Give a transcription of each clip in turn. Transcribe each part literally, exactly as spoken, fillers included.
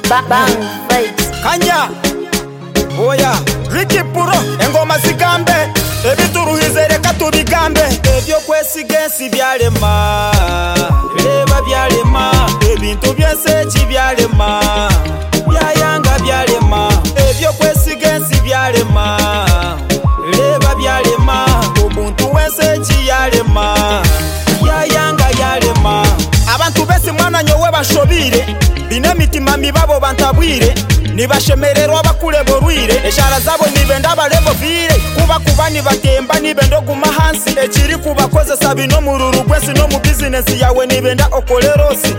Bang Vibes Kanya Oya Ricky Puro Engoma zigambe Ebituruhize reka tubigambe Ebyo kwesigensi byalema Reba byalema Ebintu byese kibyalema Byayanga byalema Ebyo kwesigensi byalema Reba byalema Ubuntu wese kiyalema Byayanga yalema Abantu bese mwana nyowe bashobire Bine mitima mibabo bantabwire Nibashemererwa bakure borwire Eshara zabo nibenda barebo vire Kuba kuba nibatemba nibendo guma hansi Ekiri kubakoze sabi no mururu gwesi no mu business yawe nibenda okolerosi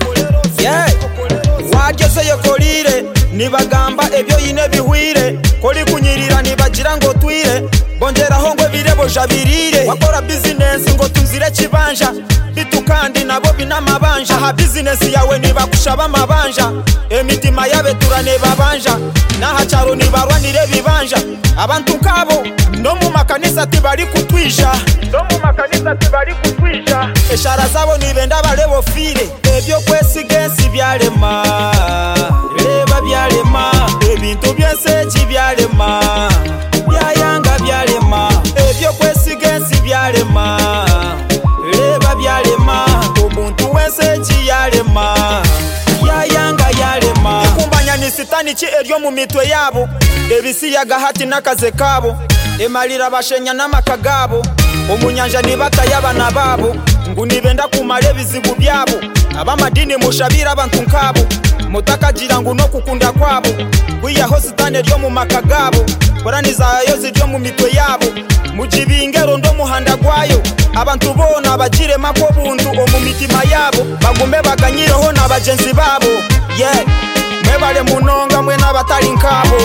Yeah Wageze yokolire Nibagamba ebyo yine bihwire Koli kunyirira nibagira ngo twire Bongeraho ngo birebo jabirire Wakora business ngo tuzire kibanja Bitu kandi nabo binamabanja Ha business yawe nibakushaba amabanja Emitima yabe turane babanja Naha charo nibarwanire bibanja Abantu kabo no mu makanisa tibari kutwisha No mu makanisa tibari kutwisha Eshara zabo nibenda barebo fire Ebyo kwesigensi byalema Reba byalema Ebintu byese kibyalema Byayanga byalema Ebyo kwesigensi byalema Reba byalema Ubuntu wese kiyalema Byayanga yalema Kumbanya ni sitani ki eryo mu mitwe yabo Ebisi yagahati nakaze kabo Emalira bashenya n'amakagabo Omunyanja nibata y'abana babo Ngunibenda kumare bizibu byabo Abamadini mushabira abantu nkabo Mutakagira ngo no kukunda kwabo Kwiyaho sitani eryo mu makagabo Koranizayo ziryo mu mitwe yabo Mujibingero ndo muhanda gwayo Abantu bona bagire mako buntu omu mitima yabo Bagume baganyireho n'abagenzi babo Yeah Mwebale munonga mwe n'abatari nkabo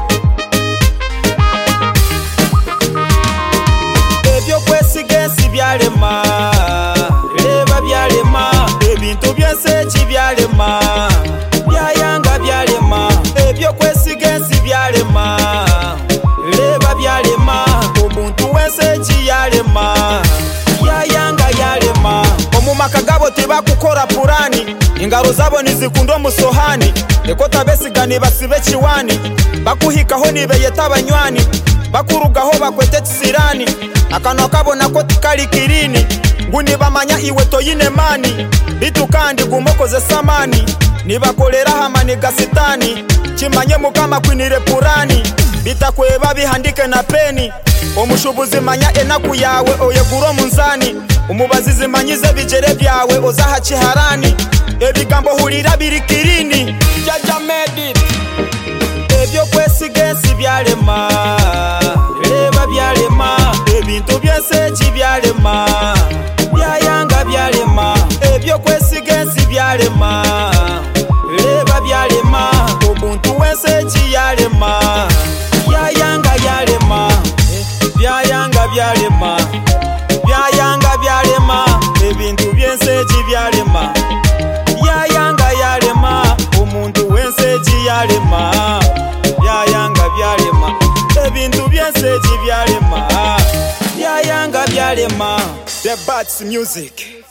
Ebyo kwesigensi byalema Reba byalema Ebintu byese kibyalema Byayanga byalema Ebyo kwesigensi byalema Reba byalema Ubuntu wese kiyalema Byayanga yalema Omumaka gabo tibakukora purani Ingaro zabo nizikundo musohani Ekota besigani basibe chiwani Bakuhikaho nibeyeta banywani Bakurugaho bakwete kisirani Akano kabo nako tikali kirini Nguni bamanya iwe toyine mani Bitu kandi gumokoze samani Nibakolera hamani gasitani Chimanye mukama kwinire purani Bitakweba bihandike na peni Omushubuzi manya enaku yawe oyeguro munzani Umubazizi manyize bijere byawe ozaha kiharani Ebigambo hulira birikirini Jaja made it Ebyo kwesigensi byalema Reba byalema Ebintu byese kibyalema Byayanga byalema Ebyo kwesigensi byalema Reba byalema Ubuntu wese kiyalema Byayanga yalema Byayanga byalema Byayanga byalema Ebintu byese kibyalema Byayanga yalema Umuntu wense kiyalema Byayanga byalema Ebintu byese kibyalema Byayanga byalema The Bats Music